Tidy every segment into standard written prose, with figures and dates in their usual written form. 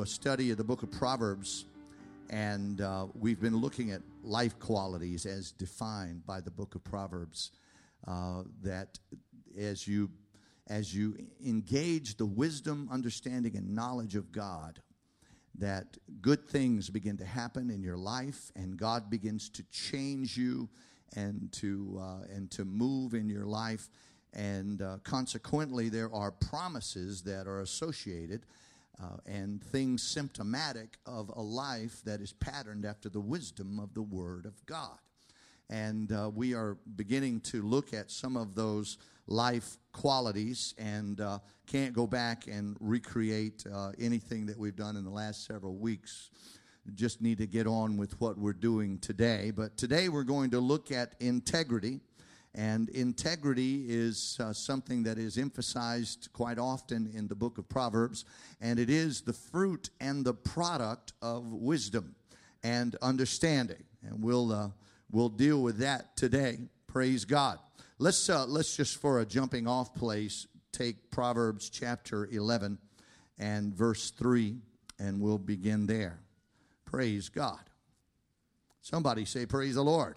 study of the book of Proverbs, and we've been looking at life qualities as defined by the book of Proverbs. That as you engage the wisdom, understanding, and knowledge of God, that good things begin to happen in your life, and God begins to change you and to move in your life, and consequently there are promises that are associated and things symptomatic of a life that is patterned after the wisdom of the Word of God. And we are beginning to look at some of those life qualities, and can't go back and recreate anything that we've done in the last several weeks. Just need to get on with what we're doing today. But today we're going to look at integrity. And integrity is something that is emphasized quite often in the book of Proverbs. And it is the fruit and the product of wisdom and understanding. And we'll deal with that today. Praise God. Let's just, for a jumping off place, take Proverbs chapter 11 and verse 3, and we'll begin there. Praise God. Somebody say, praise the Lord.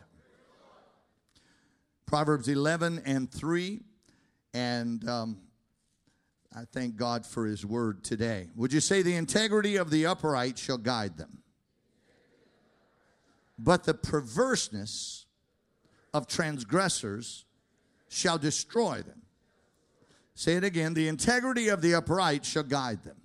Proverbs 11 and 3, and I thank God for His word today. Would you say, the integrity of the upright shall guide them, but the perverseness of transgressors shall destroy them. Say it again. The integrity of the upright shall guide them,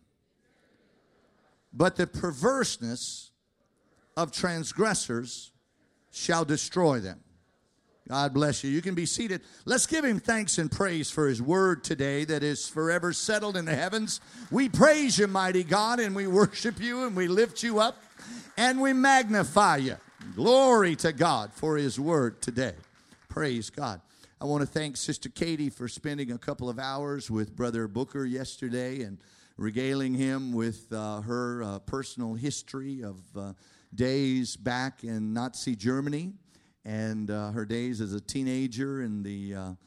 but the perverseness of transgressors shall destroy them. God bless you. You can be seated. Let's give Him thanks and praise for His word today that is forever settled in the heavens. We praise You, mighty God, and we worship You, and we lift You up, and we magnify You. Glory to God for His word today. Praise God. I want to thank Sister Katie for spending a couple of hours with Brother Booker yesterday and regaling him with her personal history of days back in Nazi Germany and her days as a teenager in the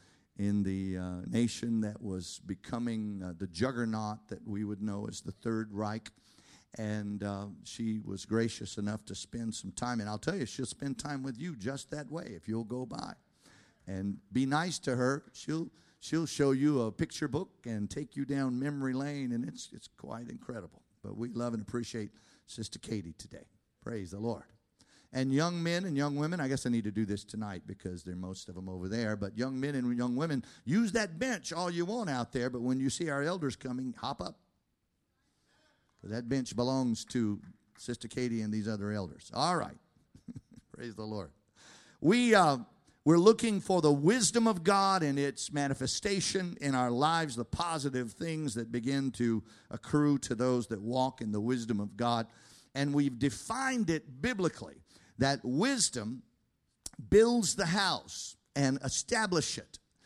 nation that was becoming the juggernaut that we would know as the Third Reich. And she was gracious enough to spend some time. And I'll tell you, she'll spend time with you just that way if you'll go by. And be nice to her. She'll show you a picture book and take you down memory lane, and it's quite incredible. But we love and appreciate Sister Katie today. Praise the Lord. And young men and young women, I guess I need to do this tonight because there are most of them over there. But young men and young women, use that bench all you want out there. But when you see our elders coming, hop up. Because that bench belongs to Sister Katie and these other elders. All right. Praise the Lord. We're looking for the wisdom of God and its manifestation in our lives, the positive things that begin to accrue to those that walk in the wisdom of God. And we've defined it biblically, that wisdom builds the house and establishes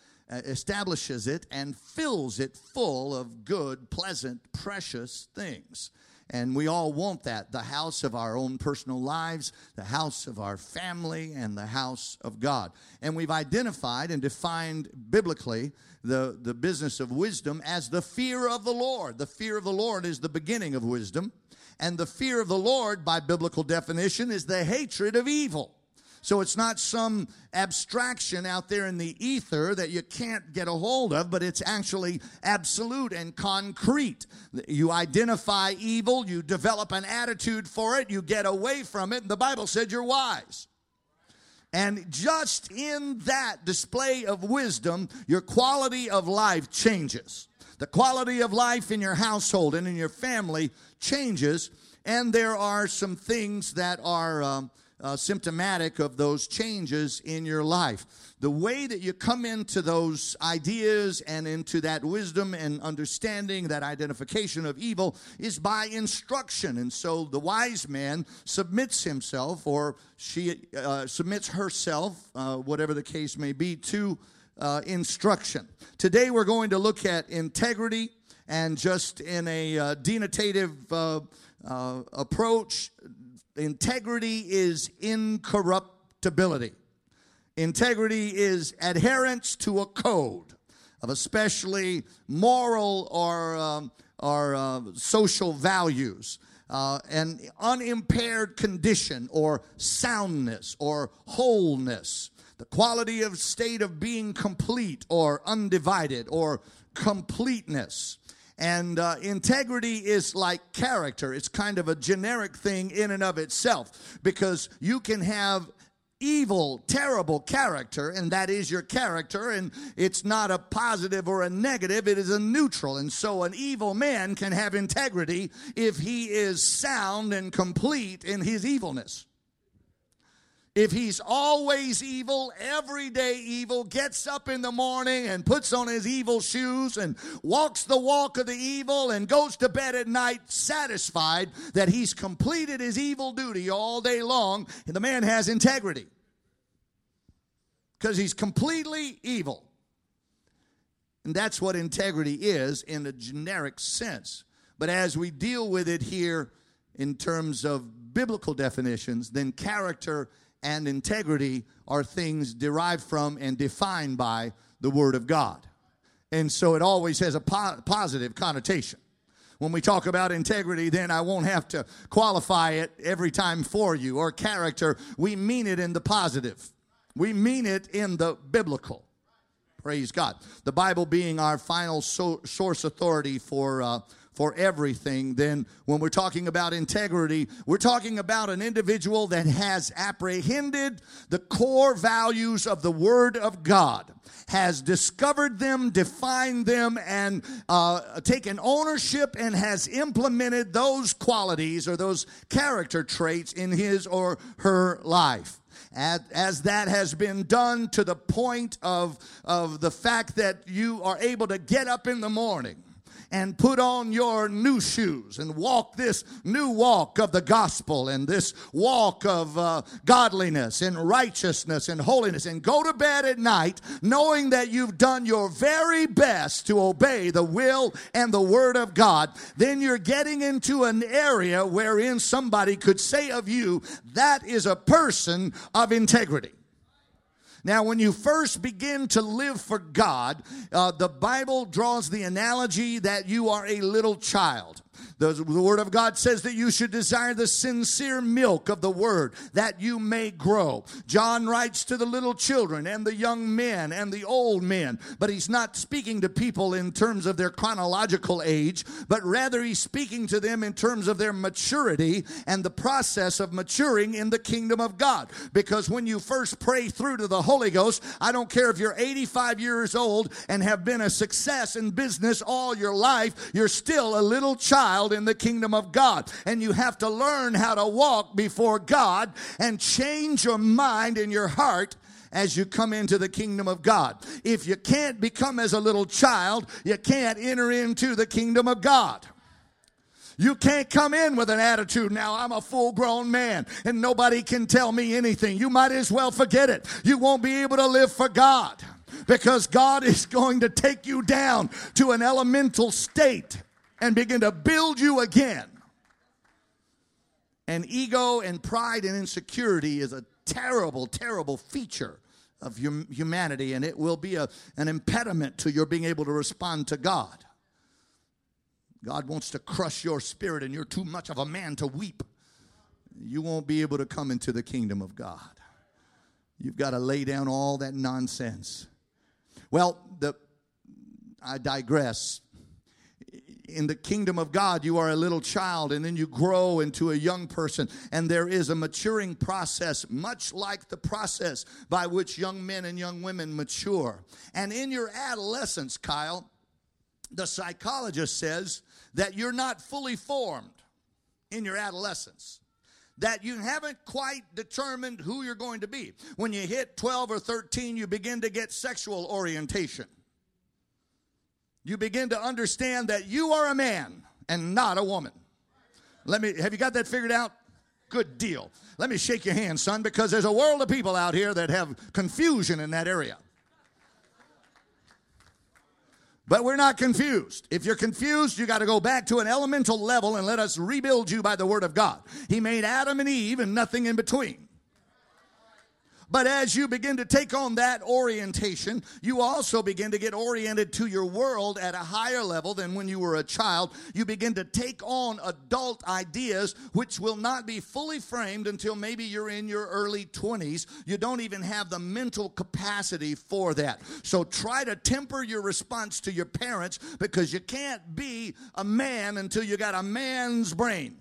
it and fills it full of good, pleasant, precious things. And we all want that, the house of our own personal lives, the house of our family, and the house of God. And we've identified and defined biblically the business of wisdom as the fear of the Lord. The fear of the Lord is the beginning of wisdom. And the fear of the Lord, by biblical definition, is the hatred of evil. So it's not some abstraction out there in the ether that you can't get a hold of, but it's actually absolute and concrete. You identify evil, you develop an attitude for it, you get away from it, and the Bible said you're wise. And just in that display of wisdom, your quality of life changes. The quality of life in your household and in your family changes, and there are some things that are symptomatic of those changes in your life. The way that you come into those ideas and into that wisdom and understanding, that identification of evil, is by instruction. And so the wise man submits himself, or she submits herself, whatever the case may be, to instruction. Today we're going to look at integrity, and just in a denotative approach, integrity is incorruptibility. Integrity is adherence to a code of especially moral or social values. an unimpaired condition or soundness or wholeness. The quality of state of being complete or undivided or completeness. And integrity is like character. It's kind of a generic thing in and of itself, because you can have evil, terrible character, and that is your character, and it's not a positive or a negative, it is a neutral. And so an evil man can have integrity if he is sound and complete in his evilness. If he's always evil, everyday evil, gets up in the morning and puts on his evil shoes and walks the walk of the evil and goes to bed at night satisfied that he's completed his evil duty all day long, and the man has integrity because he's completely evil. And that's what integrity is in a generic sense. But as we deal with it here in terms of biblical definitions, then character and integrity are things derived from and defined by the Word of God. And so it always has a positive connotation. When we talk about integrity, then I won't have to qualify it every time for you. Or character, we mean it in the positive. We mean it in the biblical. Praise God. The Bible being our final source authority for everything, then when we're talking about integrity, we're talking about an individual that has apprehended the core values of the Word of God, has discovered them, defined them, and taken ownership and has implemented those qualities or those character traits in his or her life. As that has been done to the point of the fact that you are able to get up in the morning and put on your new shoes and walk this new walk of the gospel and this walk of godliness and righteousness and holiness, and go to bed at night knowing that you've done your very best to obey the will and the Word of God, then you're getting into an area wherein somebody could say of you, that is a person of integrity. Now, when you first begin to live for God, the Bible draws the analogy that you are a little child. The Word of God says that you should desire the sincere milk of the Word, that you may grow. John writes to the little children and the young men and the old men, but he's not speaking to people in terms of their chronological age, but rather he's speaking to them in terms of their maturity and the process of maturing in the kingdom of God. Because when you first pray through to the Holy Ghost, I don't care if you're 85 years old and have been a success in business all your life, you're still a little child in the kingdom of God. And you have to learn how to walk before God and change your mind and your heart as you come into the kingdom of God. If you can't become as a little child, you can't enter into the kingdom of God. You can't come in with an attitude, now I'm a full-grown man and nobody can tell me anything. You might as well forget it. You won't be able to live for God, because God is going to take you down to an elemental state and begin to build you again. And ego and pride and insecurity is a terrible, terrible feature of humanity, and it will be an impediment to your being able to respond to God. God wants to crush your spirit, and you're too much of a man to weep. You won't be able to come into the kingdom of God. You've got to lay down all that nonsense. Well, I digress. In the kingdom of God, you are a little child, and then you grow into a young person, and there is a maturing process, much like the process by which young men and young women mature. And in your adolescence, Kyle, the psychologist says that you're not fully formed in your adolescence, that you haven't quite determined who you're going to be. When you hit 12 or 13, you begin to get sexual orientation. You begin to understand that you are a man and not a woman. Have you got that figured out? Good deal. Let me shake your hand, son, because there's a world of people out here that have confusion in that area. But we're not confused. If you're confused, you got to go back to an elemental level and let us rebuild you by the Word of God. He made Adam and Eve and nothing in between. But as you begin to take on that orientation, you also begin to get oriented to your world at a higher level than when you were a child. You begin to take on adult ideas which will not be fully framed until maybe you're in your early 20s. You don't even have the mental capacity for that. So try to temper your response to your parents, because you can't be a man until you got a man's brain.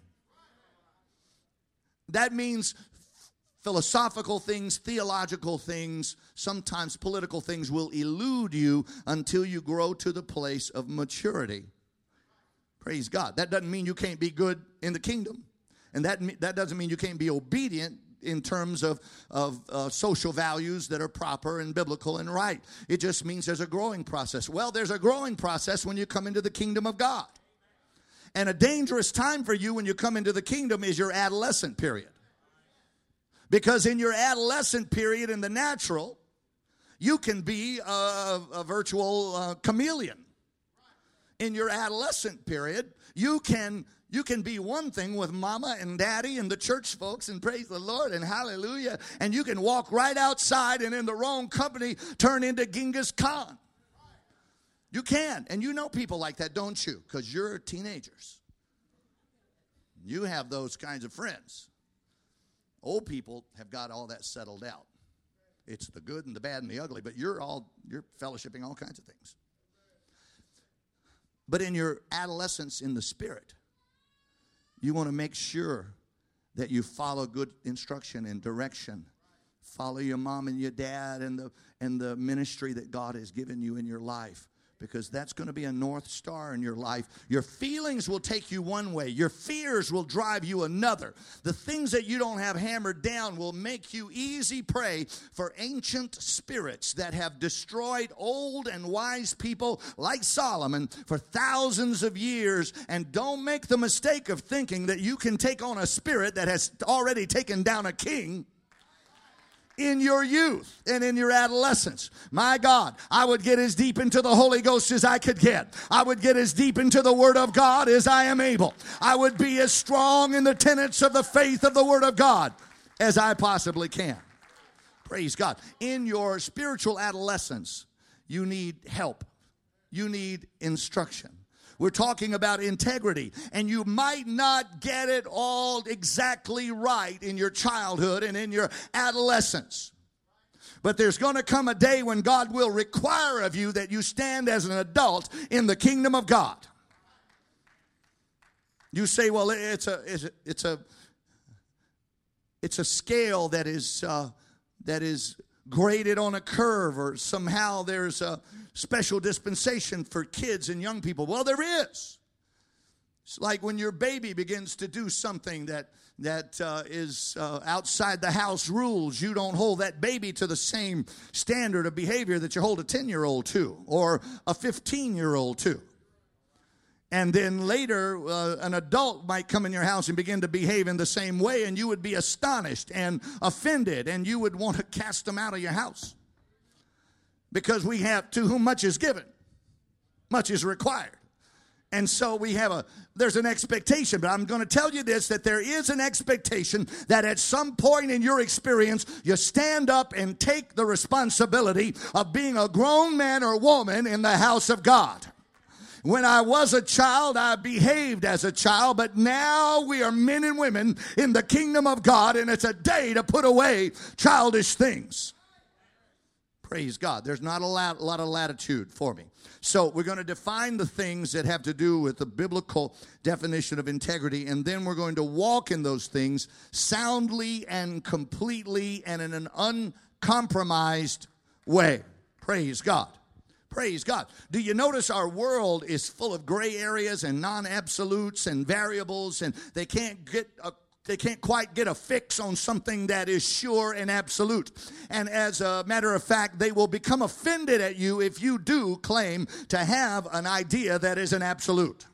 That means philosophical things, theological things, sometimes political things will elude you until you grow to the place of maturity. Praise God. That doesn't mean you can't be good in the kingdom. And that doesn't mean you can't be obedient in terms of social values that are proper and biblical and right. It just means there's a growing process. Well, there's a growing process when you come into the kingdom of God. And a dangerous time for you when you come into the kingdom is your adolescent period. Because in your adolescent period in the natural, you can be a virtual chameleon. In your adolescent period, you can be one thing with mama and daddy and the church folks, and praise the Lord and hallelujah. And you can walk right outside and in the wrong company turn into Genghis Khan. You can. And you know people like that, don't you? Because you're teenagers. You have those kinds of friends. Old people have got all that settled out. It's the good and the bad and the ugly, but you're fellowshipping all kinds of things. But in your adolescence in the spirit, you want to make sure that you follow good instruction and direction. Follow your mom and your dad and the ministry that God has given you in your life. Because that's going to be a north star in your life. Your feelings will take you one way. Your fears will drive you another. The things that you don't have hammered down will make you easy prey for ancient spirits that have destroyed old and wise people like Solomon for thousands of years. And don't make the mistake of thinking that you can take on a spirit that has already taken down a king. In your youth and in your adolescence. My God, I would get as deep into the Holy Ghost as I could get. I would get as deep into the Word of God as I am able. I would be as strong in the tenets of the faith of the Word of God as I possibly can. Praise God. In your spiritual adolescence, you need help. You need instruction. We're talking about integrity, and you might not get it all exactly right in your childhood and in your adolescence. But there's going to come a day when God will require of you that you stand as an adult in the kingdom of God. You say, well, it's a scale that is graded on a curve, or somehow there's a special dispensation for kids and young people. Well, there is. It's like when your baby begins to do something that is outside the house rules. You don't hold that baby to the same standard of behavior that you hold a 10-year-old to, or a 15-year-old to. And then later, an adult might come in your house and begin to behave in the same way, and you would be astonished and offended, and you would want to cast them out of your house. Because we have, to whom much is given, much is required. And so there's an expectation. But I'm going to tell you this, that there is an expectation that at some point in your experience, you stand up and take the responsibility of being a grown man or woman in the house of God. When I was a child, I behaved as a child, but now we are men and women in the kingdom of God, and it's a day to put away childish things. Praise God. There's not a lot of latitude for me. So we're going to define the things that have to do with the biblical definition of integrity, and then we're going to walk in those things soundly and completely and in an uncompromised way. Praise God. Praise God. Do you notice our world is full of gray areas and non-absolutes and variables, and they can't quite get a fix on something that is sure and absolute. And as a matter of fact, they will become offended at you if you do claim to have an idea that is an absolute.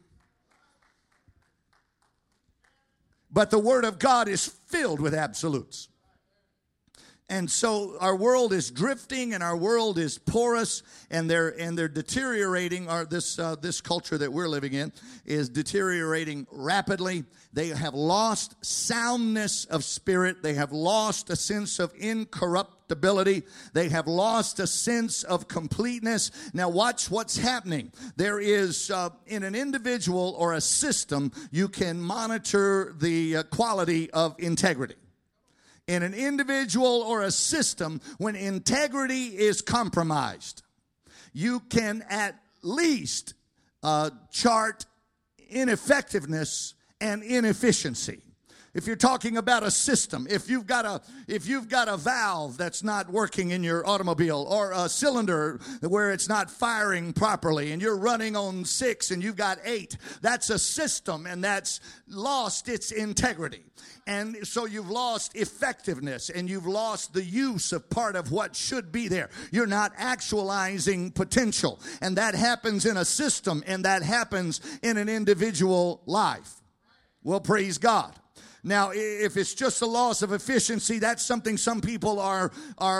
But the Word of God is filled with absolutes. And so our world is drifting, and our world is porous, and they're deteriorating. This culture that we're living in is deteriorating rapidly. They have lost soundness of spirit. They have lost a sense of incorruptibility. They have lost a sense of completeness. Now watch what's happening. There is, in an individual or a system, you can monitor the quality of integrity. In an individual or a system, when integrity is compromised, you can at least chart ineffectiveness and inefficiency. If you're talking about a system, if you've got a valve that's not working in your automobile, or a cylinder where it's not firing properly and you're running on 6 and you've got 8, that's a system, and that's lost its integrity. And so you've lost effectiveness, and you've lost the use of part of what should be there. You're not actualizing potential. And that happens in a system, and that happens in an individual life. Well, praise God. Now, if it's just a loss of efficiency, that's something some people are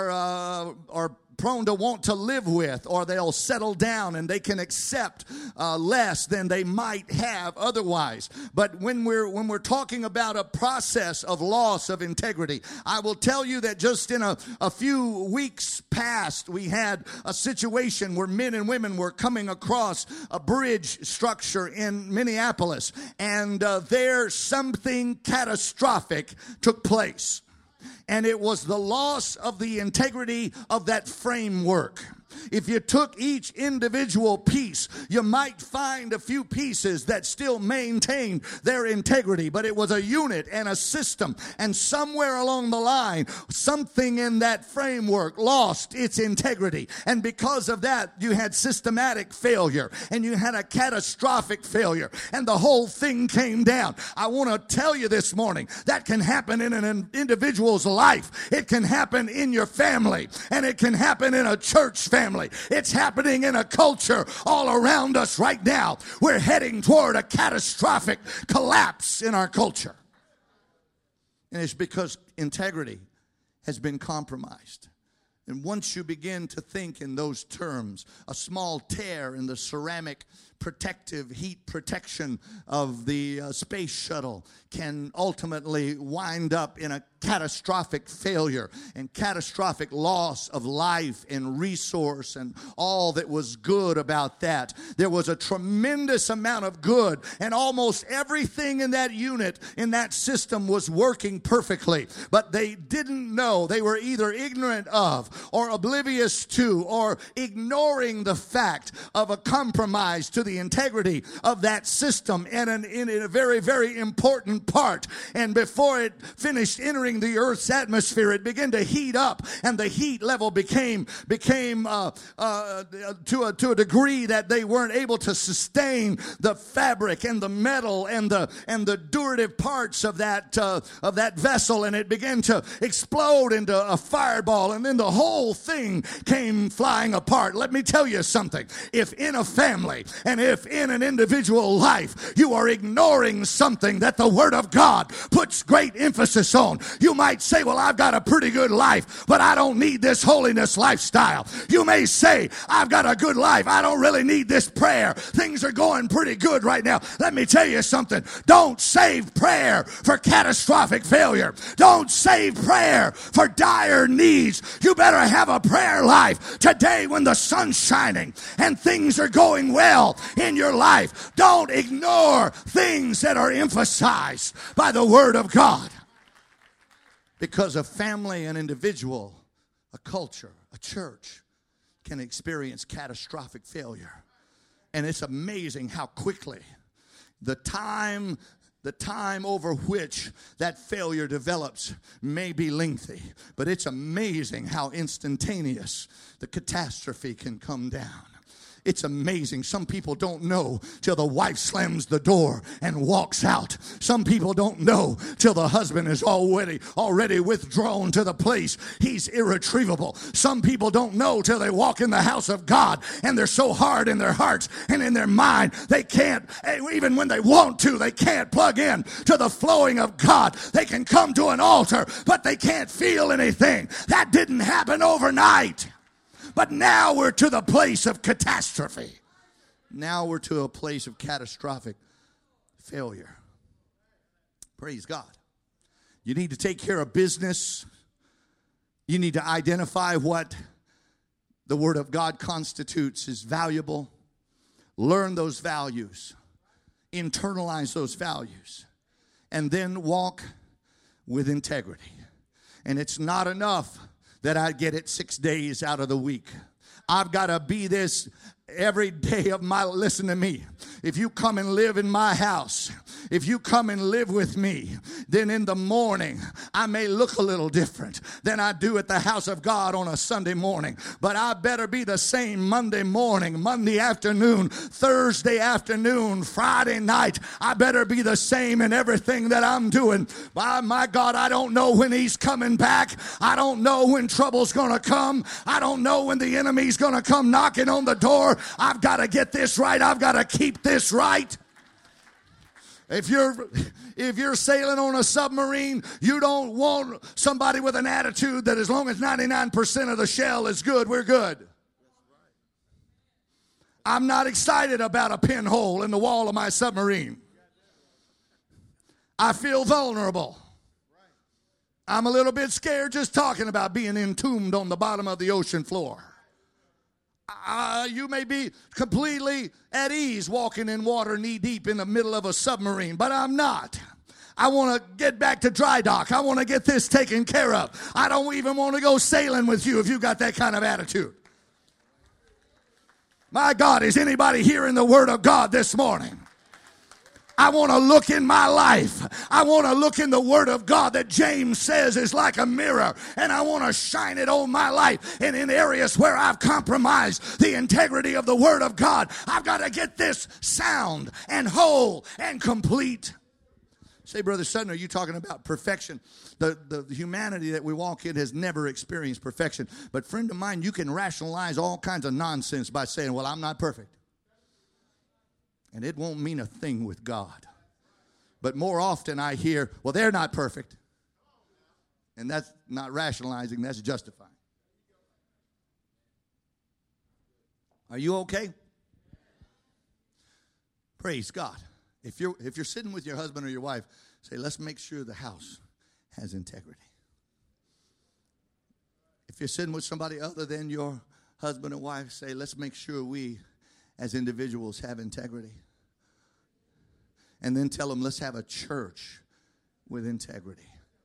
prone to want to live with, or they'll settle down and they can accept less than they might have otherwise. But when we're talking about a process of loss of integrity, I will tell you that just in a few weeks past, we had a situation where men and women were coming across a bridge structure in Minneapolis, and there something catastrophic took place. And it was the loss of the integrity of that framework. If you took each individual piece, you might find a few pieces that still maintained their integrity, but it was a unit and a system, and somewhere along the line, something in that framework lost its integrity, and because of that, you had systematic failure, and you had a catastrophic failure, and the whole thing came down. I want to tell you this morning, that can happen in an individual's life. It can happen in your family, and it can happen in a church family. It's happening in a culture all around us right now. We're heading toward a catastrophic collapse in our culture. And it's because integrity has been compromised. And once you begin to think in those terms, a small tear in the ceramic protective heat protection of the space shuttle can ultimately wind up in a catastrophic failure and catastrophic loss of life and resource and all that was good about that. There was a tremendous amount of good, and almost everything in that unit, in that system, was working perfectly. But they didn't know. They were either ignorant of or oblivious to or ignoring the fact of a compromise to the integrity of that system in a very, very important part. And before it finished entering the earth's atmosphere, it began to heat up, and the heat level became to a degree that they weren't able to sustain the fabric and the metal and the durative parts of that vessel, and it began to explode into a fireball, and then the whole thing came flying apart. Let me tell you something. If in a family and if in an individual life you are ignoring something that the Word of God puts great emphasis on, you might say, well, I've got a pretty good life, but I don't need this holiness lifestyle. You may say, I've got a good life. I don't really need this prayer. Things are going pretty good right now. Let me tell you something. Don't save prayer for catastrophic failure. Don't save prayer for dire needs. You better have a prayer life today when the sun's shining and things are going well in your life. Don't ignore things that are emphasized by the Word of God. Because a family, an individual, a culture, a church can experience catastrophic failure. And it's amazing how quickly the time over which that failure develops may be lengthy, but it's amazing how instantaneous the catastrophe can come down. It's amazing. Some people don't know till the wife slams the door and walks out. Some people don't know till the husband is already withdrawn to the place he's irretrievable. Some people don't know till they walk in the house of God and they're so hard in their hearts and in their mind they can't, even when they want to, they can't plug in to the flowing of God. They can come to an altar, but they can't feel anything. That didn't happen overnight. But now we're to the place of catastrophe. Now we're to a place of catastrophic failure. Praise God. You need to take care of business. You need to identify what the Word of God constitutes as valuable. Learn those values. Internalize those values. And then walk with integrity. And it's not enough that I get it 6 days out of the week. I've got to be this every day of my, listen to me. If you come and live in my house, if you come and live with me, then in the morning I may look a little different than I do at the house of God on a Sunday morning. But I better be the same Monday morning, Monday afternoon, Thursday afternoon, Friday night. I better be the same in everything that I'm doing. By my God, I don't know when he's coming back. I don't know when trouble's going to come. I don't know when the enemy's going to come knocking on the door. I've got to get this right. I've got to keep this right. If you're sailing on a submarine, you don't want somebody with an attitude that as long as 99% of the shell is good, we're good. I'm not excited about a pinhole in the wall of my submarine. I feel vulnerable. I'm a little bit scared just talking about being entombed on the bottom of the ocean floor. You may be completely at ease walking in water knee deep in the middle of a submarine, but I'm not. I want to get back to dry dock. I want to get this taken care of. I don't even want to go sailing with you if you got that kind of attitude. My God, is anybody hearing the word of God this morning? I want to look in my life. I want to look in the Word of God that James says is like a mirror. And I want to shine it on my life. And in areas where I've compromised the integrity of the Word of God, I've got to get this sound and whole and complete. Say, Brother Sutton, are you talking about perfection? The humanity that we walk in has never experienced perfection. But friend of mine, you can rationalize all kinds of nonsense by saying, well, I'm not perfect. And it won't mean a thing with God. But more often I hear, well, they're not perfect. And that's not rationalizing, that's justifying. Are you okay? Praise God. If you're sitting with your husband or your wife, say, let's make sure the house has integrity. If you're sitting with somebody other than your husband or wife, say, let's make sure we as individuals have integrity. And then tell them, let's have a church with integrity.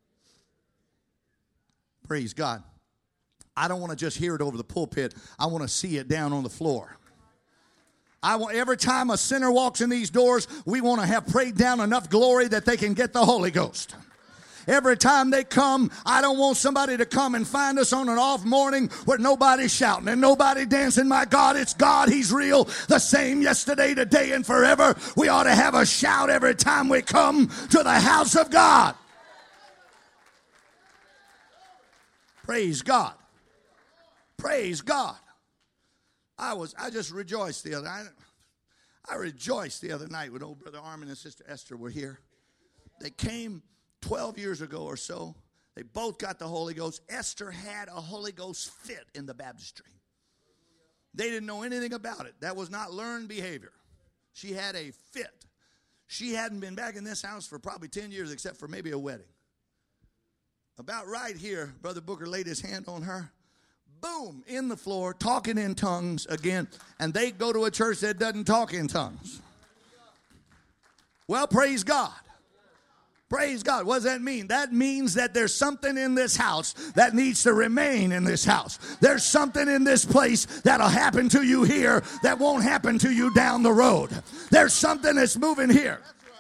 Praise God. I don't want to just hear it over the pulpit. I want to see it down on the floor. Every time a sinner walks in these doors, we want to have prayed down enough glory that they can get the Holy Ghost. Every time they come, I don't want somebody to come and find us on an off morning where nobody's shouting and nobody dancing. My God, it's God. He's real. The same yesterday, today, and forever. We ought to have a shout every time we come to the house of God. Praise God. Praise God. I just rejoiced the other night. I rejoiced the other night when old Brother Armin and Sister Esther were here. They came 12 years ago or so. They both got the Holy Ghost. Esther had a Holy Ghost fit in the baptistry. They didn't know anything about it. That was not learned behavior. She had a fit. She hadn't been back in this house for probably 10 years except for maybe a wedding. About right here, Brother Booker laid his hand on her. Boom, in the floor, talking in tongues again. And they go to a church that doesn't talk in tongues. Well, praise God. Praise God. What does that mean? That means that there's something in this house that needs to remain in this house. There's something in this place that'll happen to you here that won't happen to you down the road. There's something that's moving here.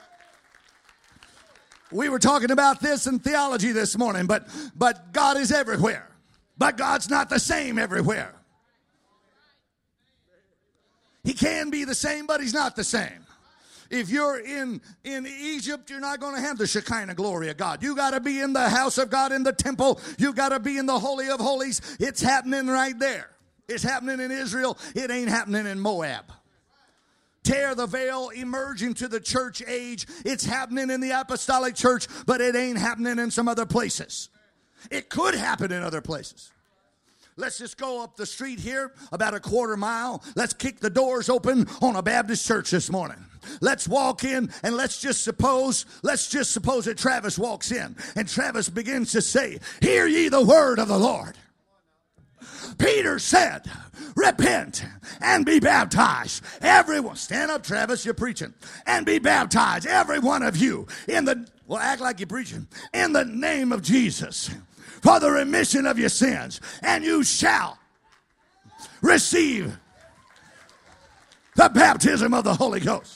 We were talking about this in theology this morning, but God is everywhere. But God's not the same everywhere. He can be the same, but he's not the same. If you're in Egypt, you're not going to have the Shekinah glory of God. You got to be in the house of God, in the temple. You got to be in the Holy of Holies. It's happening right there. It's happening in Israel. It ain't happening in Moab. Tear the veil, emerge into the church age. It's happening in the apostolic church, but it ain't happening in some other places. It could happen in other places. Let's just go up the street here, about a quarter mile. Let's kick the doors open on a Baptist church this morning. Let's walk in, and let's just suppose that Travis walks in, and Travis begins to say, "Hear ye the word of the Lord." Peter said, "Repent and be baptized. Everyone," stand up, Travis, you're preaching. "And be baptized, every one of you, act like you're preaching, in the name of Jesus, for the remission of your sins, and you shall receive the baptism of the Holy Ghost."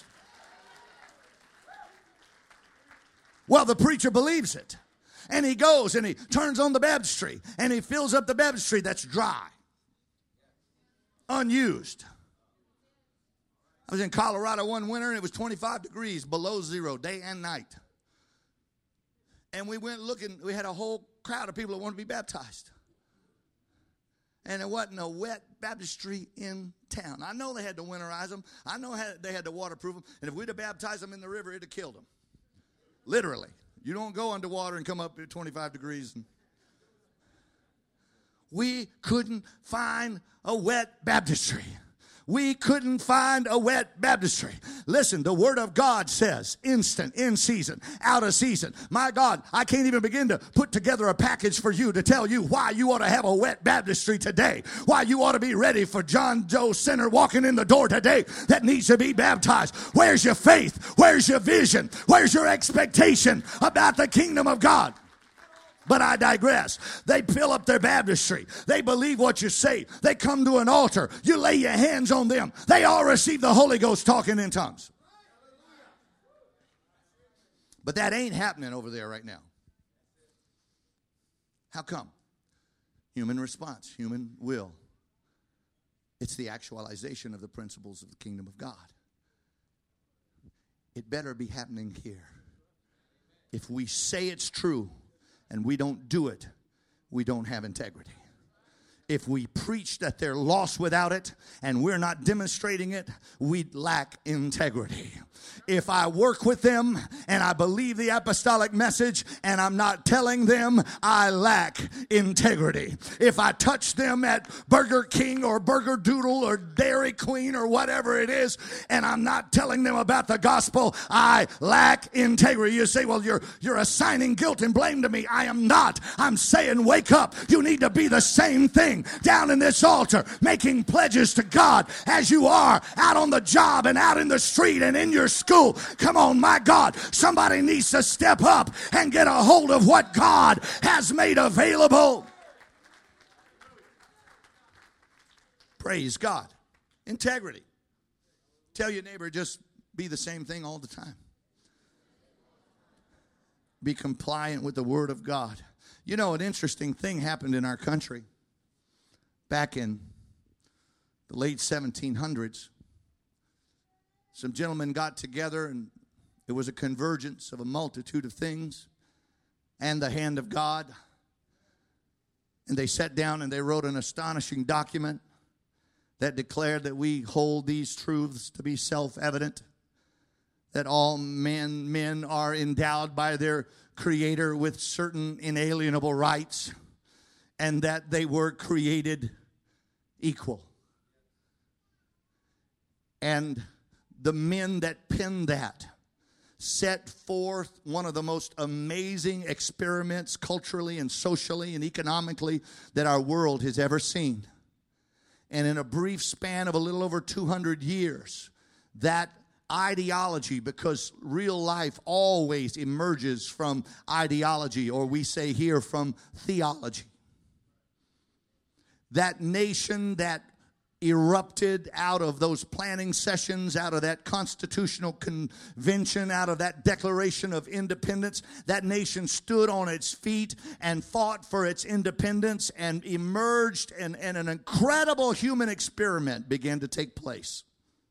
Well, the preacher believes it. And he goes and he turns on the baptistry and he fills up the baptistry that's dry, unused. I was in Colorado one winter and it was 25 degrees below zero, day and night. And we went looking, we had a whole crowd of people that wanted to be baptized. And there wasn't a wet baptistry in town. I know they had to winterize them. I know they had to waterproof them. And if we'd have baptized them in the river, it'd have killed them. Literally. You don't go underwater and come up at 25 degrees. We couldn't find a wet baptistry. We couldn't find a wet baptistry. Listen, the word of God says instant, in season, out of season. My God, I can't even begin to put together a package for you to tell you why you ought to have a wet baptistry today. Why you ought to be ready for John Doe sinner walking in the door today that needs to be baptized. Where's your faith? Where's your vision? Where's your expectation about the kingdom of God? But I digress. They fill up their baptistry. They believe what you say. They come to an altar. You lay your hands on them. They all receive the Holy Ghost talking in tongues. But that ain't happening over there right now. How come? Human response, human will. It's the actualization of the principles of the kingdom of God. It better be happening here. If we say it's true, and we don't do it, we don't have integrity. If we preach that they're lost without it and we're not demonstrating it, we lack integrity. If I work with them and I believe the apostolic message and I'm not telling them, I lack integrity. If I touch them at Burger King or Burger Doodle or Dairy Queen or whatever it is and I'm not telling them about the gospel, I lack integrity. You say, well, you're assigning guilt and blame to me. I am not. I'm saying, wake up. You need to be the same thing down in this altar, making pledges to God as you are out on the job and out in the street and in your school. Come on, my God, somebody needs to step up and get a hold of what God has made available. Praise God. Integrity. Tell your neighbor, just be the same thing all the time. Be compliant with the word of God. You know, an interesting thing happened in our country back in the late 1700s. Some gentlemen got together and it was a convergence of a multitude of things and the hand of God. And they sat down and they wrote an astonishing document that declared that we hold these truths to be self-evident, that all men are endowed by their Creator with certain inalienable rights, and that they were created equal. And the men that penned that set forth one of the most amazing experiments culturally and socially and economically that our world has ever seen. And in a brief span of a little over 200 years, that ideology, because real life always emerges from ideology, or we say here from theology. That nation that erupted out of those planning sessions, out of that constitutional convention, out of that Declaration of Independence, that nation stood on its feet and fought for its independence and emerged, and an incredible human experiment began to take place.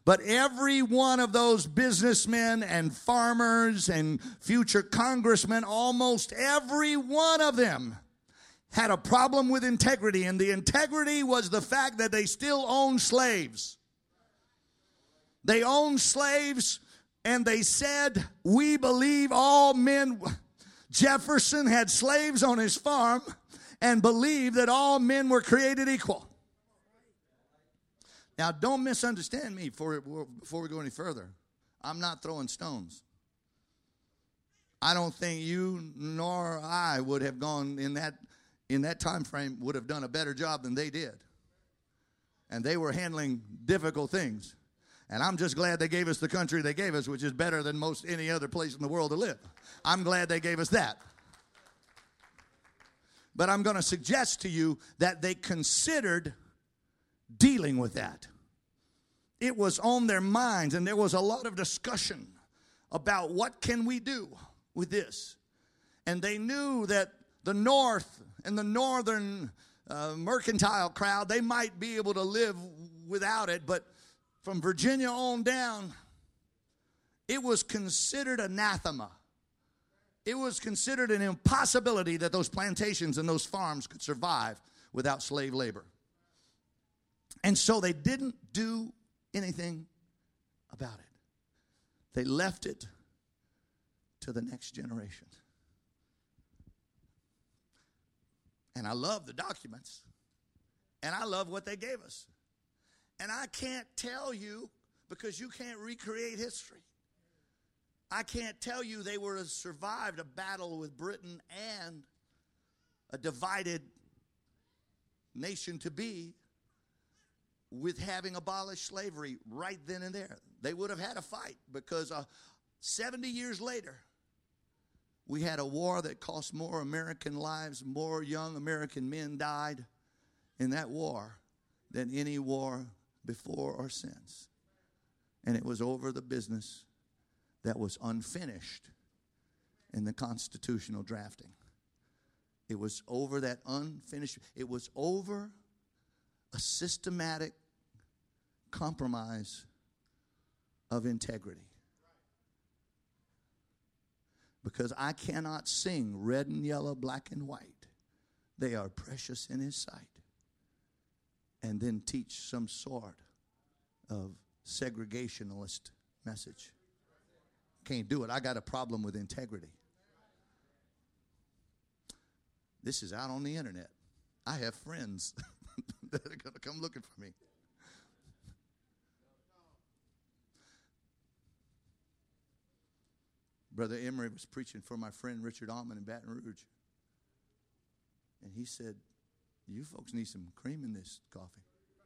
But every one of those businessmen and farmers and future congressmen, almost every one of them had a problem with integrity. And the integrity was the fact that they still owned slaves. They owned slaves, and they said, we believe all men. Jefferson had slaves on his farm and believed that all men were created equal. Now, don't misunderstand me before we go any further. I'm not throwing stones. I don't think you nor I would have gone in that time frame, would have done a better job than they did. And they were handling difficult things. And I'm just glad they gave us the country they gave us, which is better than most any other place in the world to live. I'm glad they gave us that. But I'm going to suggest to you that they considered dealing with that. It was on their minds, and there was a lot of discussion about what can we do with this. And they knew that the North and the northern mercantile crowd, they might be able to live without it, but from Virginia on down, it was considered anathema. It was considered an impossibility that those plantations and those farms could survive without slave labor. And so they didn't do anything about it. They left it to the next generation. And I love the documents. And I love what they gave us. And I can't tell you, because you can't recreate history. I can't tell you they would have survived a battle with Britain and a divided nation to be with having abolished slavery right then and there. They would have had a fight, because 70 years later, we had a war that cost more American lives, more young American men died in that war than any war before or since. And it was over the business that was unfinished in the constitutional drafting. It was over that unfinished. It was over a systematic compromise of integrity. Because I cannot sing red and yellow, black and white. They are precious in His sight. And then teach some sort of segregationalist message. Can't do it. I got a problem with integrity. This is out on the internet. I have friends that are going to come looking for me. Brother Emery was preaching for my friend Richard Almond in Baton Rouge. And he said, you folks need some cream in this coffee.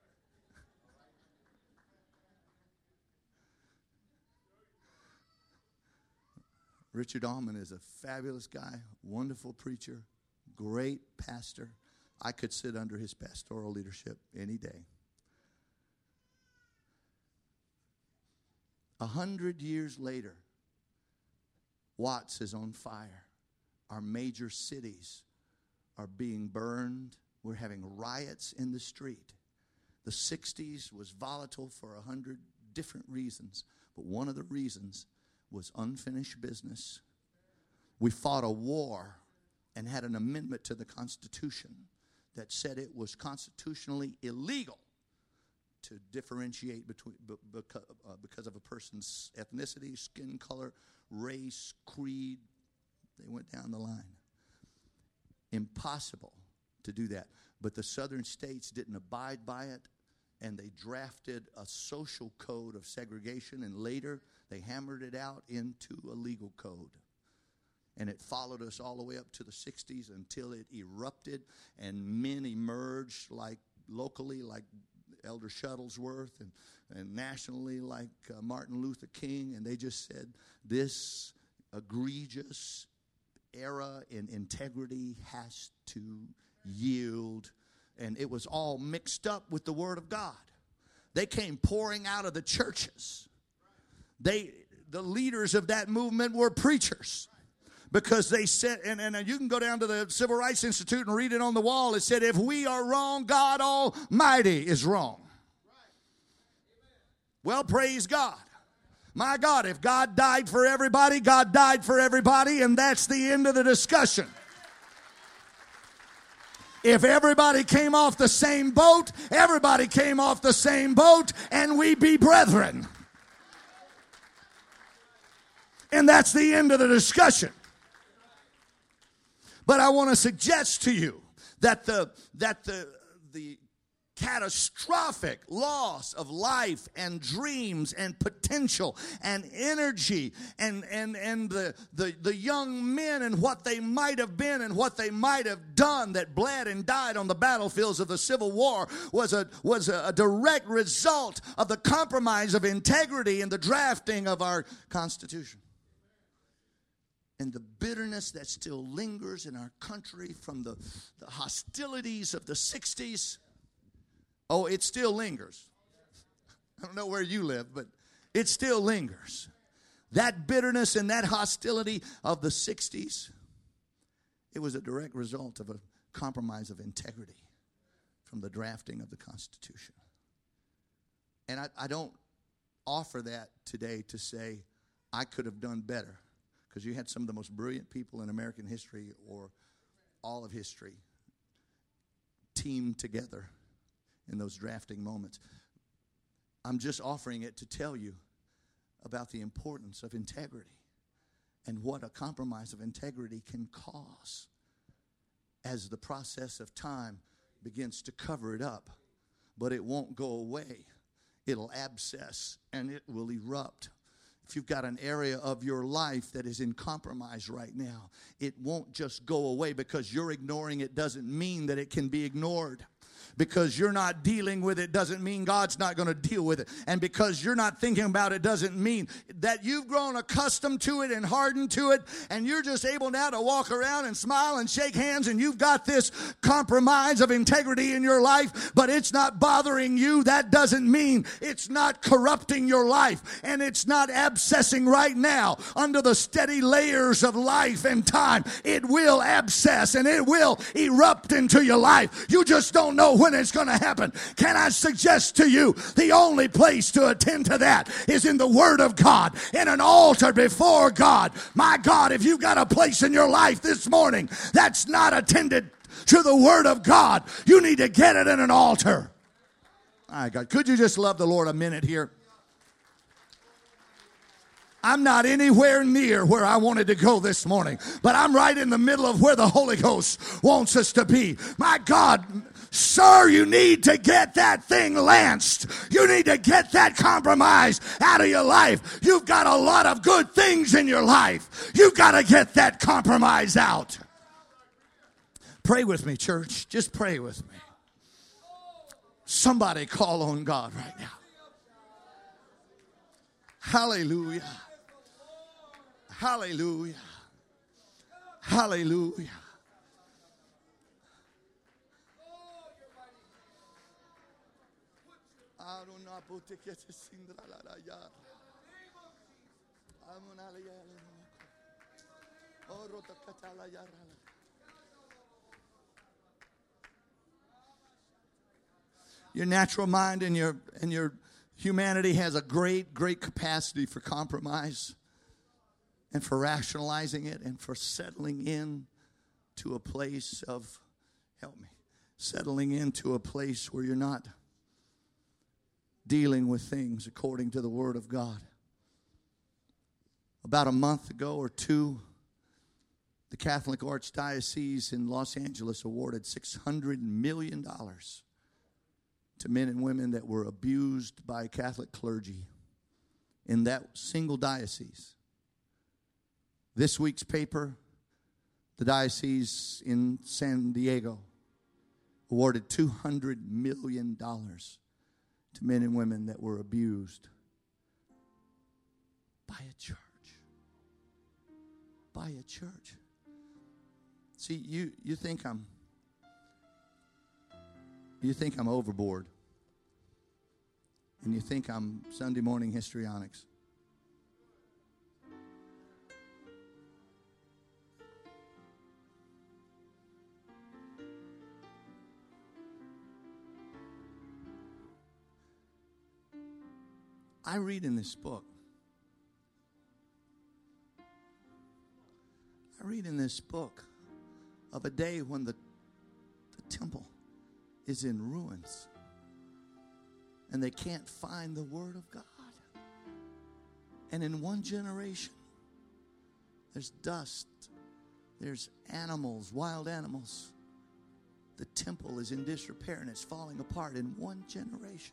Richard Almond is a fabulous guy, wonderful preacher, great pastor. I could sit under his pastoral leadership any day. 100 years later, Watts is on fire. Our major cities are being burned. We're having riots in the street. The 60s was volatile for 100 different reasons, but one of the reasons was unfinished business. We fought a war and had an amendment to the Constitution that said it was constitutionally illegal to differentiate between because of a person's ethnicity, skin color, race, creed. They went down the line. Impossible to do that. But the southern states didn't abide by it, and they drafted a social code of segregation, and later they hammered it out into a legal code. And it followed us all the way up to the 60s until it erupted, and men emerged like locally, like Elder Shuttlesworth, and nationally like Martin Luther King, and they just said this egregious error in integrity has to yield. And it was all mixed up with the Word of God. They came pouring out of the churches. The leaders of that movement were preachers. Because they said, and you can go down to the Civil Rights Institute and read it on the wall. It said, if we are wrong, God Almighty is wrong. Well, praise God. My God, if God died for everybody, God died for everybody, and that's the end of the discussion. If everybody came off the same boat, everybody came off the same boat, and we be brethren. And that's the end of the discussion. But I want to suggest to you that the catastrophic loss of life and dreams and potential and energy and the young men and what they might have been and what they might have done that bled and died on the battlefields of the Civil War was a direct result of the compromise of integrity in the drafting of our Constitution. And the bitterness that still lingers in our country from the hostilities of the 60s. Oh, it still lingers. I don't know where you live, but it still lingers. That bitterness and that hostility of the 60s, it was a direct result of a compromise of integrity from the drafting of the Constitution. And I don't offer that today to say I could have done better, because you had some of the most brilliant people in American history or all of history teamed together in those drafting moments. I'm just offering it to tell you about the importance of integrity and what a compromise of integrity can cause as the process of time begins to cover it up. But it won't go away. It'll abscess and it will erupt. If you've got an area of your life that is in compromise right now, it won't just go away. Because you're ignoring it doesn't mean that it can be ignored. Because you're not dealing with it doesn't mean God's not going to deal with it. And because you're not thinking about it doesn't mean that you've grown accustomed to it and hardened to it, and you're just able now to walk around and smile and shake hands, and you've got this compromise of integrity in your life, but it's not bothering you. That doesn't mean it's not corrupting your life, and it's not abscessing right now under the steady layers of life and time. It will abscess and it will erupt into your life. You just don't know when it's going to happen. Can I suggest to you the only place to attend to that is in the Word of God, in an altar before God. My God, if you've got a place in your life this morning that's not attended to the Word of God, you need to get it in an altar. My God, could you just love the Lord a minute here? I'm not anywhere near where I wanted to go this morning, but I'm right in the middle of where the Holy Ghost wants us to be. My God, sir, you need to get that thing lanced. You need to get that compromise out of your life. You've got a lot of good things in your life. You've got to get that compromise out. Pray with me, church. Just pray with me. Somebody call on God right now. Hallelujah. Hallelujah. Hallelujah. Your natural mind and your humanity has a great capacity for compromise and for rationalizing it and for settling in to a place of, settling into a place where you're not dealing with things according to the Word of God. About a month ago or two, the Catholic Archdiocese in Los Angeles awarded $600 million to men and women that were abused by Catholic clergy in that single diocese. This week's paper, the diocese in San Diego awarded $200 million to men and women that were abused by a church. By a church. See, you think I'm overboard. And you think I'm Sunday morning histrionics. I read in this book. I read in this book of a day when the temple is in ruins and they can't find the Word of God. And in one generation, there's dust, there's animals, wild animals. The temple is in disrepair and it's falling apart in one generation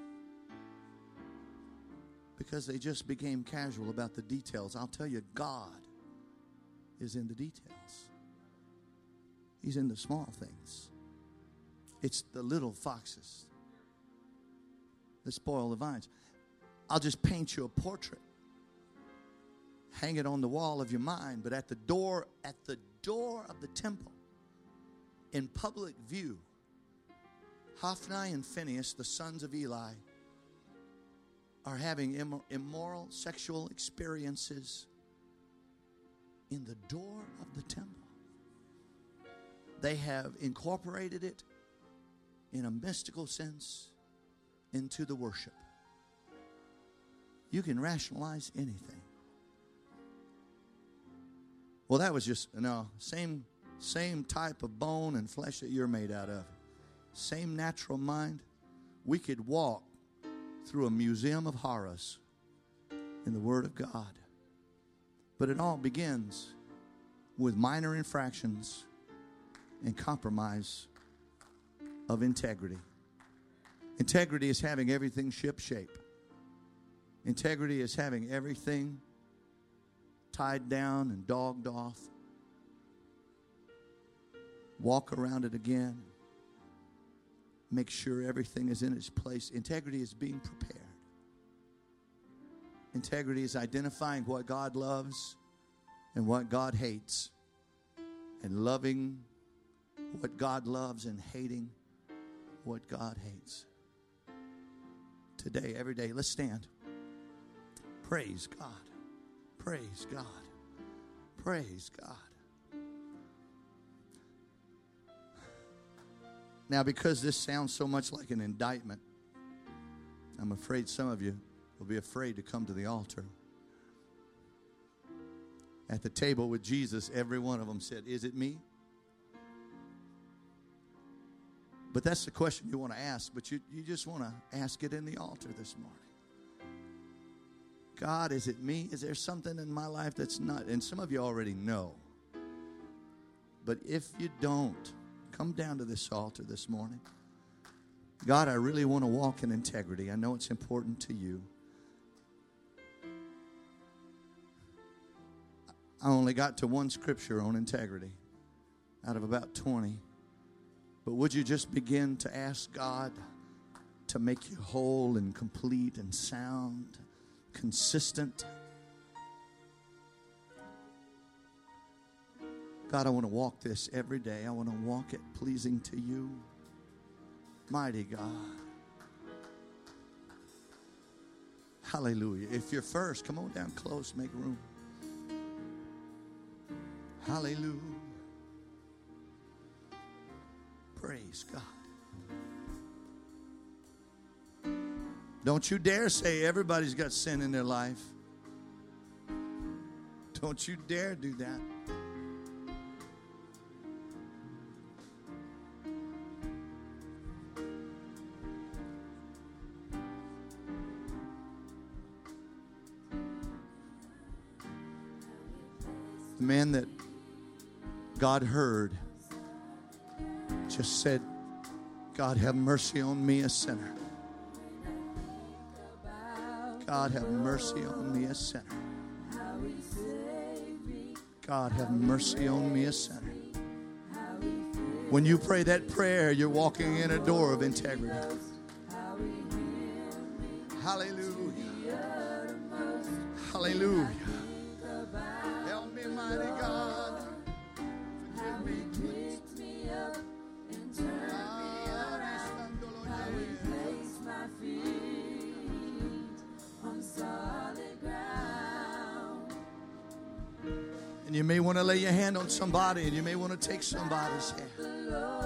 because they just became casual about the details. I'll tell you, God is in the details. He's in the small things. It's the little foxes that spoil the vines. I'll just paint you a portrait. Hang it on the wall of your mind, but at the door of the temple, in public view, Hophni and Phinehas, the sons of Eli, are having immoral sexual experiences in the door of the temple. They have incorporated it in a mystical sense into the worship. You can rationalize anything. Well, that was just, same type of bone and flesh that you're made out of. Same natural mind. We could walk through a museum of horrors in the Word of God. But it all begins with minor infractions and compromise of integrity. Integrity is having everything ship-shape. Integrity is having everything tied down and dogged off. Walk around it again. Make sure everything is in its place. Integrity is being prepared. Integrity is identifying what God loves and what God hates, and loving what God loves and hating what God hates. Today, every day, let's stand. Praise God. Praise God. Praise God. Now, because this sounds so much like an indictment, I'm afraid some of you will be afraid to come to the altar. At the table with Jesus, every one of them said, "Is it me?" But that's the question you want to ask, but you just want to ask it in the altar this morning. God, is it me? Is there something in my life that's not? And some of you already know. But if you don't, come down to this altar this morning. God, I really want to walk in integrity. I know it's important to you. I only got to one scripture on integrity out of about 20. But would you just begin to ask God to make you whole and complete and sound, consistent? God, I want to walk this every day. I want to walk it pleasing to you. Mighty God. Hallelujah. If you're first, come on down close, make room. Hallelujah. Praise God. Don't you dare say everybody's got sin in their life. Don't you dare do that. The man that God heard just said, "God, have mercy on me, a sinner. God, have mercy on me, a sinner. God, have mercy on me, a sinner." When you pray that prayer, you're walking in a door of integrity. Hallelujah. Hallelujah. Help me, mighty God. Forgive me. Pick me up and turn me around. I will place my feet on solid ground. And you may want to lay your hand on somebody, and you may want to take somebody's hand.